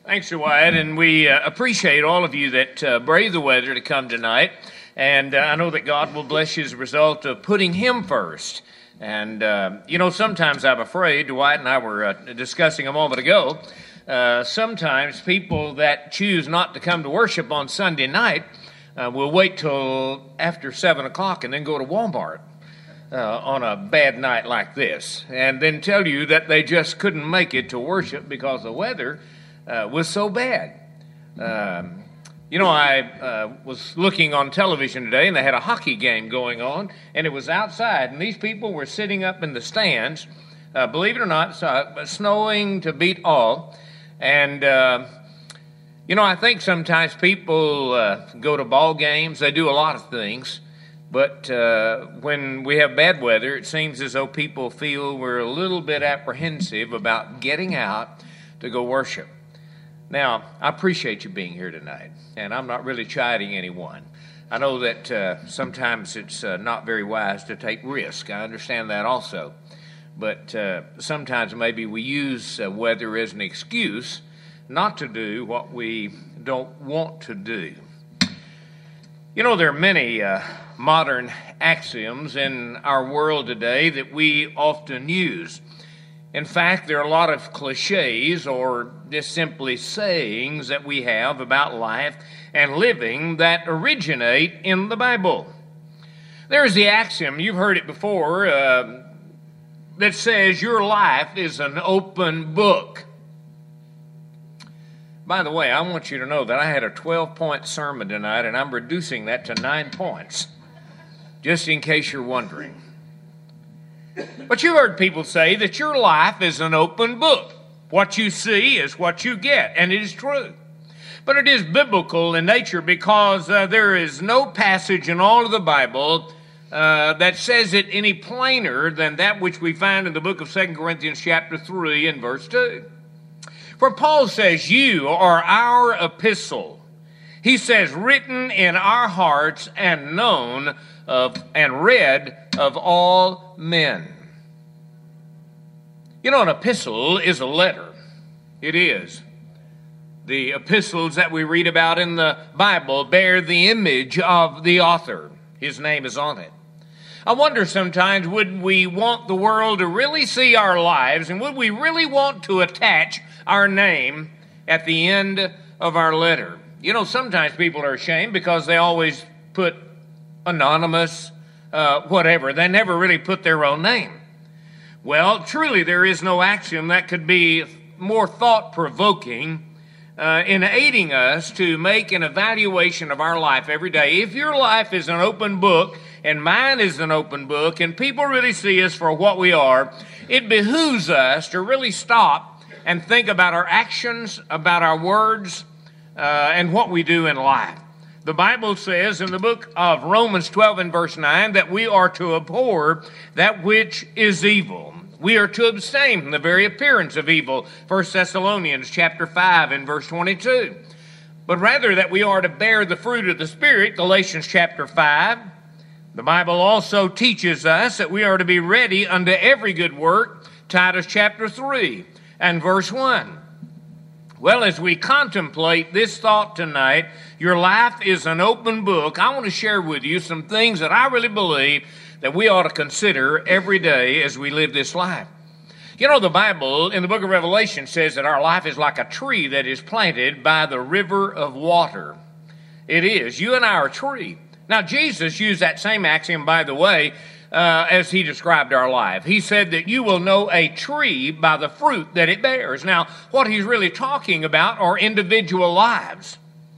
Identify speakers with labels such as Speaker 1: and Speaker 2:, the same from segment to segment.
Speaker 1: Thanks, Wyatt, and we appreciate all of you that brave the weather to come tonight. And I know that God will bless you as a result of putting Him first. And, sometimes I'm afraid, Dwight and I were discussing a moment ago, sometimes people that choose not to come to worship on Sunday night will wait till after 7 o'clock and then go to Walmart on a bad night like this, and then tell you that they just couldn't make it to worship because the weather was so bad. I was looking on television today, and they had a hockey game going on, and it was outside, and these people were sitting up in the stands, believe it or not, snowing to beat all. And, I think sometimes people go to ball games, they do a lot of things, but when we have bad weather, it seems as though people feel we're a little bit apprehensive about getting out to go worship. Now, I appreciate you being here tonight, and I'm not really chiding anyone. I know that sometimes it's not very wise to take risk. I understand that also. But sometimes maybe we use weather as an excuse not to do what we don't want to do. There are many modern axioms in our world today that we often use. In fact, there are a lot of cliches or just simply sayings that we have about life and living that originate in the Bible. There's the axiom, you've heard it before, that says your life is an open book. By the way, I want you to know that I had a 12-point sermon tonight, and I'm reducing that to 9 points, just in case you're wondering. But you heard people say that your life is an open book. What you see is what you get, and it is true. But it is biblical in nature because there is no passage in all of the Bible that says it any plainer than that which we find in the book of 2 Corinthians chapter 3 and verse 2. For Paul says, you are our epistle. He says, written in our hearts and known of and read of all men. An epistle is a letter. It is. The epistles that we read about in the Bible bear the image of the author. His name is on it. I wonder sometimes, would we want the world to really see our lives, and would we really want to attach our name at the end of our letter? Sometimes people are ashamed because they always put anonymous, whatever. They never really put their own name. Well, truly there is no axiom that could be more thought-provoking in aiding us to make an evaluation of our life every day. If your life is an open book, and mine is an open book, and people really see us for what we are, it behooves us to really stop and think about our actions, about our words, and what we do in life. The Bible says in the book of Romans 12 and verse 9 that we are to abhor that which is evil. We are to abstain from the very appearance of evil. 1 Thessalonians chapter 5 and verse 22. But rather that we are to bear the fruit of the Spirit. Galatians chapter 5. The Bible also teaches us that we are to be ready unto every good work. Titus chapter 3 and verse 1. Well, as we contemplate this thought tonight, your life is an open book. I want to share with you some things that I really believe that we ought to consider every day as we live this life. The Bible in the book of Revelation says that our life is like a tree that is planted by the river of water. It is. You and I are a tree. Now, Jesus used that same axiom, by the way, as he described our life. He said that you will know a tree by the fruit that it bears. Now, what he's really talking about are individual lives.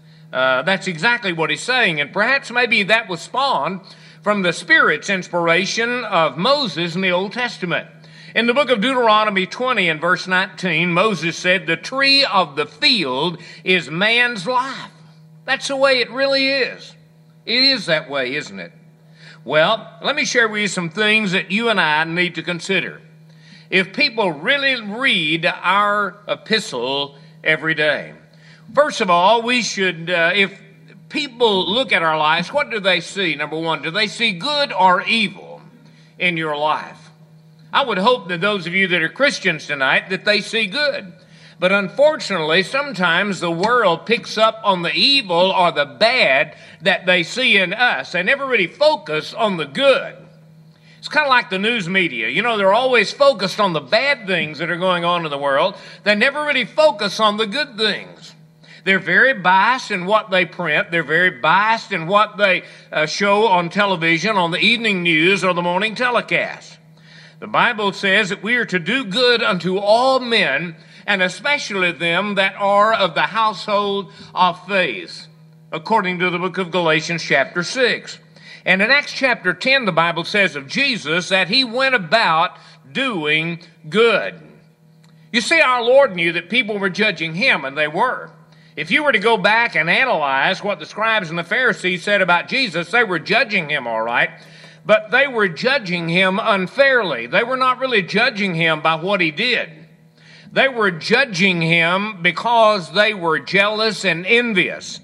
Speaker 1: That's exactly what he's saying, and perhaps maybe that was spawned from the Spirit's inspiration of Moses in the Old Testament. In the book of Deuteronomy 20 and verse 19, Moses said, the tree of the field is man's life. That's the way it really is. It is that way, isn't it? Well, let me share with you some things that you and I need to consider. If people really read our epistle every day. First of all, we should, if people look at our lives, what do they see? Number one, do they see good or evil in your life? I would hope that those of you that are Christians tonight, that they see good. But unfortunately, sometimes the world picks up on the evil or the bad that they see in us. They never really focus on the good. It's kind of like the news media. You know, they're always focused on the bad things that are going on in the world. They never really focus on the good things. They're very biased in what they print. They're very biased in what they show on television, on the evening news or the morning telecast. The Bible says that we are to do good unto all men, and especially them that are of the household of faith, according to the book of Galatians chapter 6. And in Acts chapter 10, the Bible says of Jesus that he went about doing good. You see, our Lord knew that people were judging him, and they were. If you were to go back and analyze what the scribes and the Pharisees said about Jesus, they were judging him, all right, but they were judging him unfairly. They were not really judging him by what he did. They were judging him because they were jealous and envious.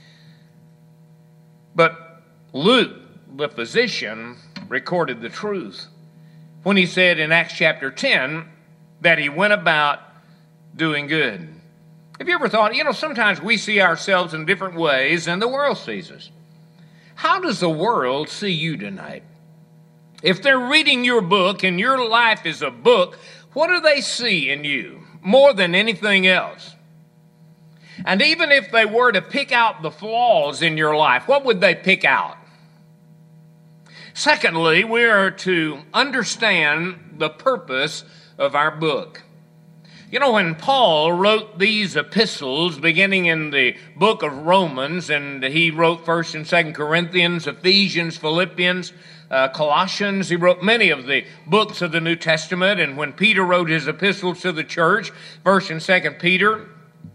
Speaker 1: But Luke, the physician, recorded the truth when he said in Acts chapter 10 that he went about doing good. Have you ever thought, sometimes we see ourselves in different ways than the world sees us. How does the world see you tonight? If they're reading your book and your life is a book, what do they see in you more than anything else? And even if they were to pick out the flaws in your life, what would they pick out? Secondly, we are to understand the purpose of our book. When Paul wrote these epistles, beginning in the book of Romans, and he wrote 1st and 2nd Corinthians, Ephesians, Philippians, Colossians, he wrote many of the books of the New Testament, and when Peter wrote his epistles to the church, 1st and 2nd Peter,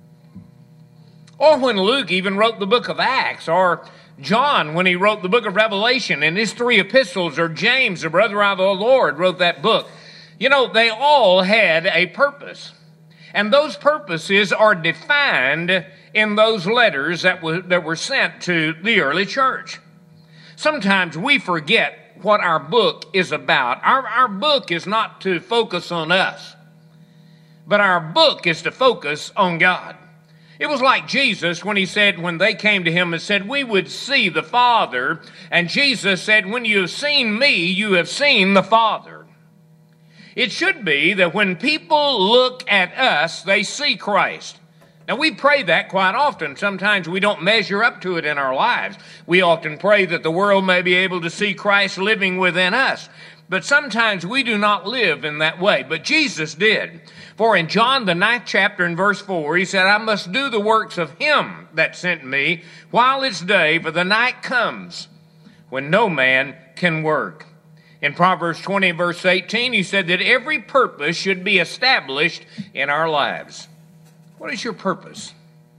Speaker 1: or when Luke even wrote the book of Acts, or John when he wrote the book of Revelation, and his 3 epistles, or James, the brother of the Lord, wrote that book. They all had a purpose. And those purposes are defined in those letters that were sent to the early church. Sometimes we forget what our book is about. Our book is not to focus on us, but our book is to focus on God. It was like Jesus when they came to him and said, we would see the Father. And Jesus said, when you have seen me, you have seen the Father. It should be that when people look at us, they see Christ. Now, we pray that quite often. Sometimes we don't measure up to it in our lives. We often pray that the world may be able to see Christ living within us. But sometimes we do not live in that way. But Jesus did. For in John, the 9th chapter, in verse 4, he said, I must do the works of him that sent me while it's day, for the night comes when no man can work. In Proverbs 20, verse 18, he said that every purpose should be established in our lives. What is your purpose?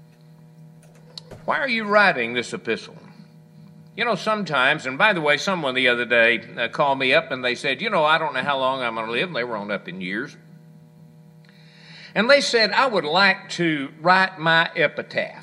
Speaker 1: Why are you writing this epistle? Sometimes, and by the way, someone the other day called me up and they said, I don't know how long I'm going to live. And they were on up in years. And they said, I would like to write my epitaph.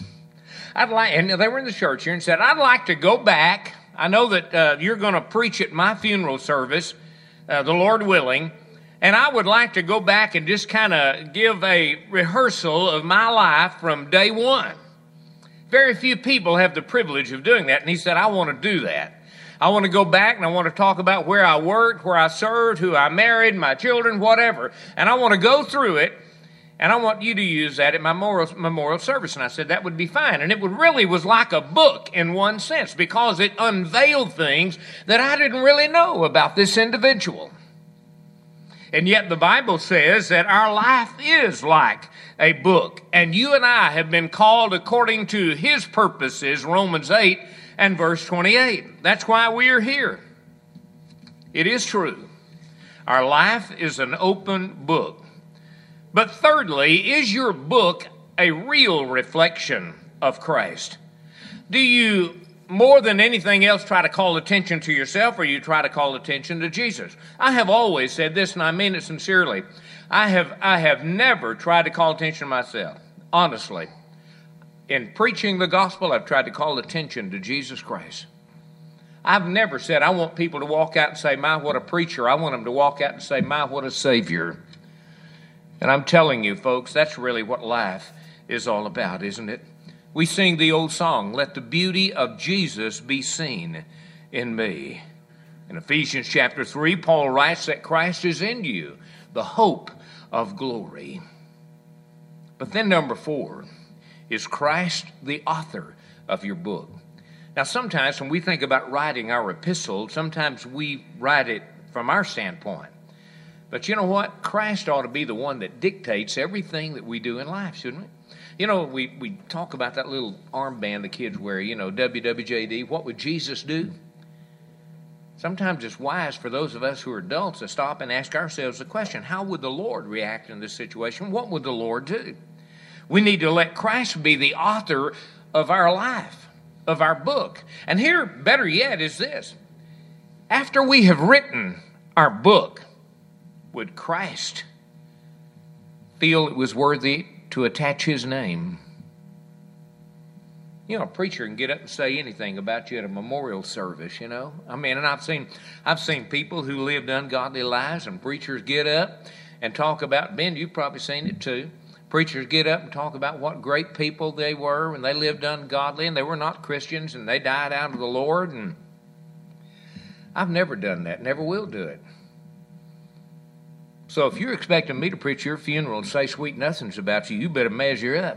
Speaker 1: And they were in the church here and said, I'd like to go back. I know that you're going to preach at my funeral service, the Lord willing, and I would like to go back and just kind of give a rehearsal of my life from day one. Very few people have the privilege of doing that, and he said, I want to do that. I want to go back and I want to talk about where I worked, where I served, who I married, my children, whatever, and I want to go through it, and I want you to use that at my memorial service. And I said, that would be fine. And it really was like a book in one sense, because it unveiled things that I didn't really know about this individual. And yet the Bible says that our life is like a book. And you and I have been called according to his purposes, Romans 8 and verse 28. That's why we are here. It is true. Our life is an open book. But thirdly, is your book a real reflection of Christ? Do you, more than anything else, try to call attention to yourself, or you try to call attention to Jesus? I have always said this, and I mean it sincerely. I have never tried to call attention to myself, honestly. In preaching the gospel, I've tried to call attention to Jesus Christ. I've never said, I want people to walk out and say, my, what a preacher. I want them to walk out and say, my, what a Savior. And I'm telling you, folks, that's really what life is all about, isn't it? We sing the old song, "Let the beauty of Jesus be seen in me." In Ephesians chapter 3, Paul writes that Christ is in you, the hope of glory. But then number 4, is Christ the author of your book? Now, sometimes when we think about writing our epistle, sometimes we write it from our standpoint. But you know what? Christ ought to be the one that dictates everything that we do in life, shouldn't we? You know, we talk about that little armband the kids wear, you know, WWJD, what would Jesus do? Sometimes it's wise for those of us who are adults to stop and ask ourselves the question, how would the Lord react in this situation? What would the Lord do? We need to let Christ be the author of our life, of our book. And here, better yet, is this. After we have written our book, would Christ feel it was worthy to attach his name? You know, a preacher can get up and say anything about you at a memorial service, you know. I mean, and I've seen people who lived ungodly lives, and preachers get up and talk about, Ben, you've probably seen it too. Preachers get up and talk about what great people they were when they lived ungodly and they were not Christians and they died out of the Lord. And I've never done that, never will do it. So if you're expecting me to preach your funeral and say sweet nothings about you, you better measure up.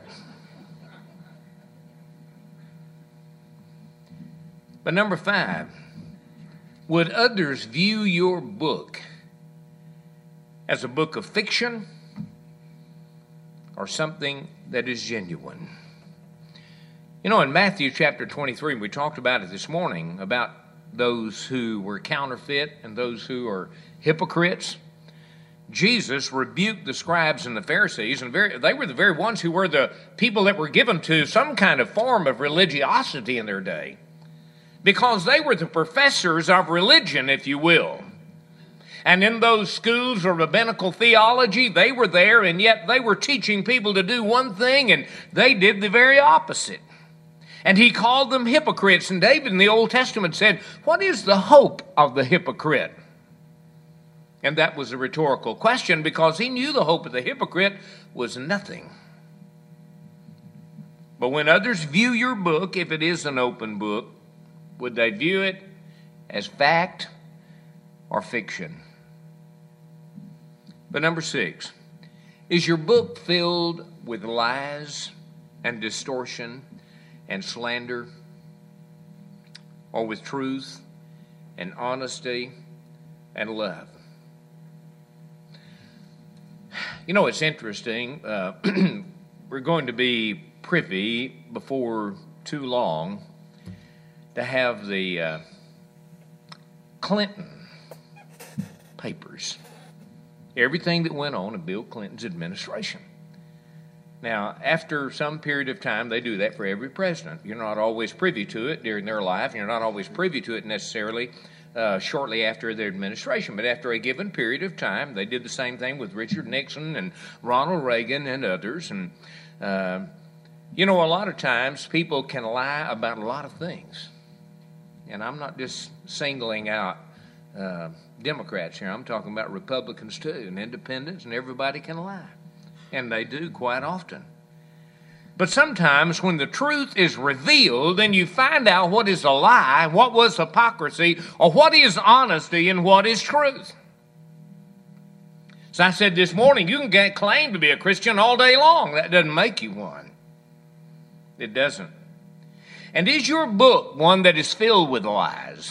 Speaker 1: But number 5, would others view your book as a book of fiction or something that is genuine? You know, in Matthew chapter 23, we talked about it this morning, about those who were counterfeit and those who are hypocrites. Jesus rebuked the scribes and the Pharisees, and they were the very ones who were the people that were given to some kind of form of religiosity in their day, because they were the professors of religion, if you will. And in those schools of rabbinical theology, they were there, and yet they were teaching people to do one thing, and they did the very opposite. And he called them hypocrites. And David in the Old Testament said, what is the hope of the hypocrite? And that was a rhetorical question, because he knew the hope of the hypocrite was nothing. But when others view your book, if it is an open book, would they view it as fact or fiction? But number 6, is your book filled with lies and distortion and slander, or with truth and honesty and love? You know, it's interesting. We're going to be privy before too long to have the Clinton papers, everything that went on in Bill Clinton's administration. Now, after some period of time, they do that for every president. You're not always privy to it during their life. You're not always privy to it necessarily shortly after their administration. But after a given period of time, they did the same thing with Richard Nixon and Ronald Reagan and others. And, you know, a lot of times people can lie about a lot of things. And I'm not just singling out Democrats here. I'm talking about Republicans too, and independents, and everybody can lie. And they do quite often. But sometimes when the truth is revealed, then you find out what is a lie, what was hypocrisy, or what is honesty and what is truth. As I said this morning, you can claim to be a Christian all day long. That doesn't make you one. It doesn't. And is your book one that is filled with lies?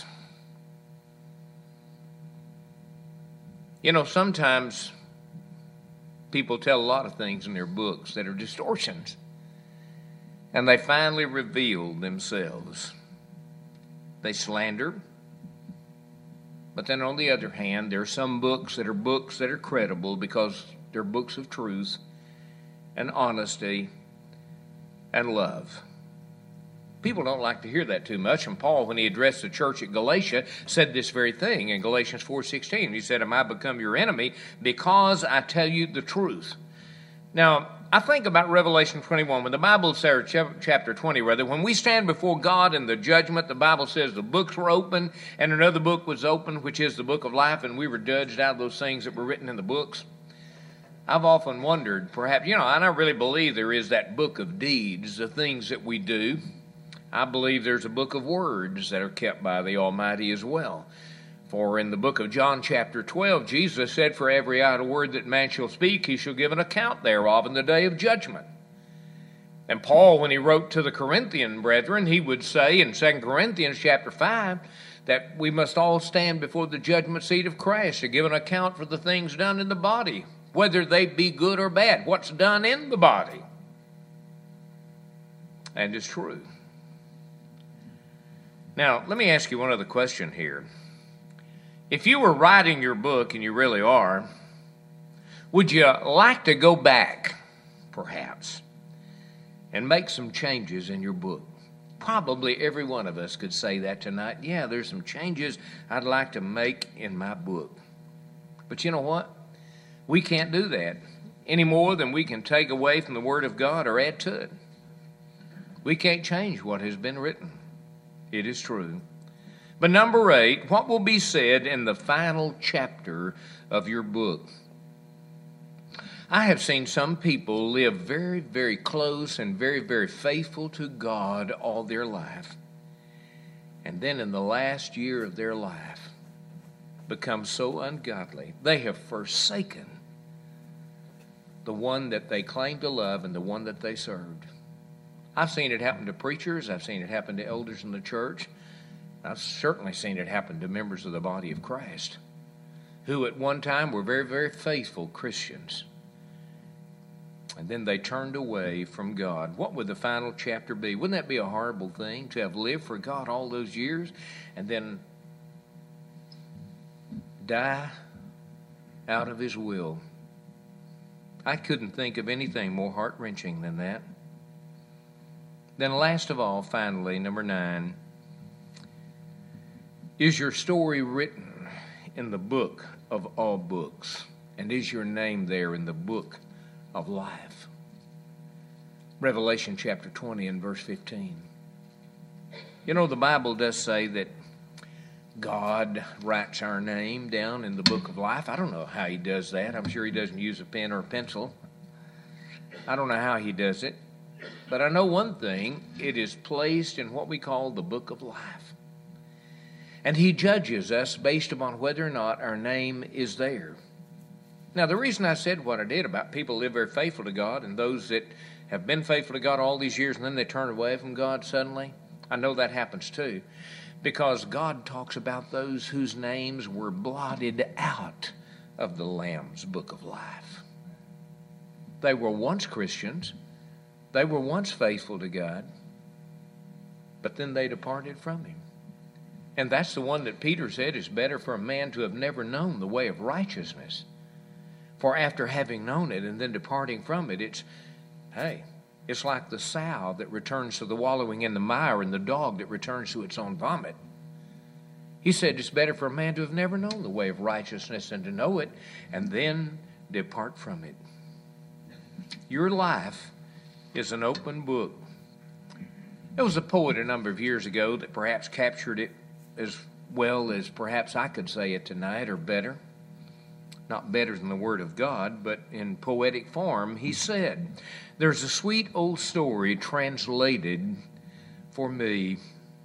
Speaker 1: You know, sometimes people tell a lot of things in their books that are distortions. And they finally reveal themselves. They slander. But then on the other hand, there are some books that are credible because they're books of truth and honesty and love. People don't like to hear that too much. And Paul, when he addressed the church at Galatia, said this very thing in Galatians 4:16. He said, am I become your enemy because I tell you the truth? Now, I think about Revelation 21. When the Bible says, chapter 20 rather, when we stand before God in the judgment, the Bible says the books were open and another book was open, which is the book of life, and we were judged out of those things that were written in the books. I've often wondered, perhaps, and I really believe there is that book of deeds, the things that we do. I believe there's a book of words that are kept by the Almighty as well. For in the book of John chapter 12, Jesus said, "For every idle word that man shall speak, he shall give an account thereof in the day of judgment." And Paul, when he wrote to the Corinthian brethren, he would say in 2 Corinthians chapter 5 that we must all stand before the judgment seat of Christ to give an account for the things done in the body, whether they be good or bad, what's done in the body. And it's true. Now, let me ask you one other question here. If you were writing your book, and you really are, would you like to go back, perhaps, and make some changes in your book? Probably every one of us could say that tonight. Yeah, there's some changes I'd like to make in my book. But you know what? We can't do that any more than we can take away from the Word of God or add to it. We can't change what has been written. It is true. But number 8, what will be said in the final chapter of your book? I have seen some people live very, very close and very, very faithful to God all their life. And then in the last year of their life, become so ungodly. They have forsaken the one that they claim to love and the one that they served. I've seen it happen to preachers. I've seen it happen to elders in the church. I've certainly seen it happen to members of the body of Christ who at one time were very, very faithful Christians. And then they turned away from God. What would the final chapter be? Wouldn't that be a horrible thing to have lived for God all those years and then die out of His will? I couldn't think of anything more heart-wrenching than that. Then last of all, finally, number 9, is your story written in the book of all books? And is your name there in the book of life? Revelation chapter 20 and verse 15. You know, the Bible does say that God writes our name down in the book of life. I don't know how He does that. I'm sure He doesn't use a pen or a pencil. I don't know how He does it. But I know one thing. It is placed in what we call the book of life. And He judges us based upon whether or not our name is there. Now, the reason I said what I did about people who live very faithful to God and those that have been faithful to God all these years and then they turn away from God suddenly, I know that happens too. Because God talks about those whose names were blotted out of the Lamb's book of life. They were once Christians. They were once faithful to God. But then they departed from Him. And that's the one that Peter said is better for a man to have never known the way of righteousness. For after having known it and then departing from it, it's like the sow that returns to the wallowing in the mire and the dog that returns to its own vomit. He said it's better for a man to have never known the way of righteousness than to know it and then depart from it. Your life is an open book. There was a poet a number of years ago that perhaps captured it as well as perhaps I could say it tonight, or better. Not better than the Word of God, but in poetic form. He said, "There's a sweet old story translated for me,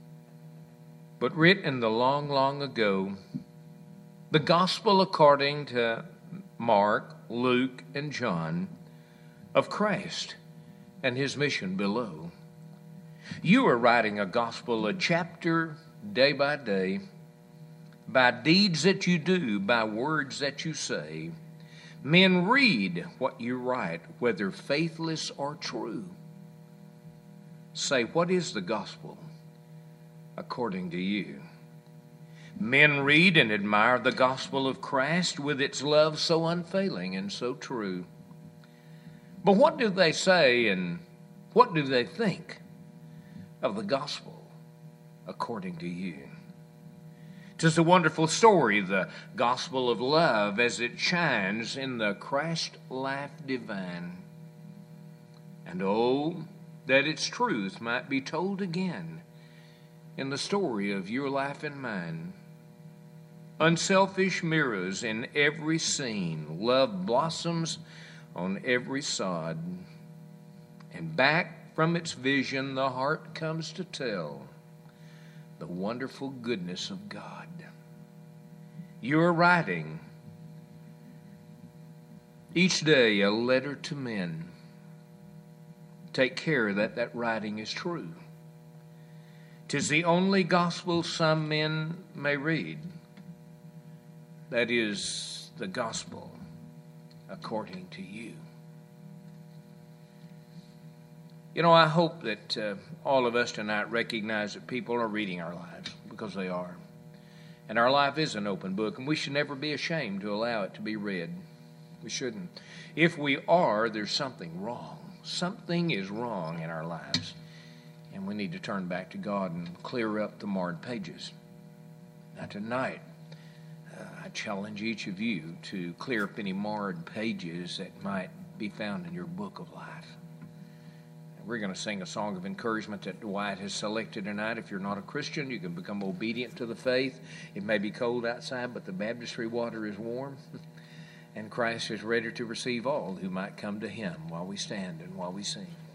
Speaker 1: but written the long, long ago. The gospel according to Mark, Luke, and John of Christ and His mission below. You are writing a gospel, a chapter day by day, by deeds that you do, by words that you say. Men read what you write, whether faithless or true. Say, what is the gospel according to you? Men read and admire the gospel of Christ with its love so unfailing and so true. But what do they say and what do they think of the gospel according to you? 'Tis a wonderful story, the gospel of love, as it shines in the Christ life divine. And oh, that its truth might be told again in the story of your life and mine. Unselfish mirrors in every scene, love blossoms on every sod. And back from its vision the heart comes to tell the wonderful goodness of God. You are writing each day a letter to men. Take care that that writing is true. 'Tis the only gospel some men may read. That is the gospel according to you. You know, I hope that all of us tonight recognize that people are reading our lives, because they are. And our life is an open book, and we should never be ashamed to allow it to be read. We shouldn't. If we are, there's something wrong. Something is wrong in our lives, and we need to turn back to God and clear up the marred pages. Now tonight, I challenge each of you to clear up any marred pages that might be found in your book of life. We're going to sing a song of encouragement that Dwight has selected tonight. If you're not a Christian, you can become obedient to the faith. It may be cold outside, but the baptistry water is warm. And Christ is ready to receive all who might come to him while we stand and while we sing.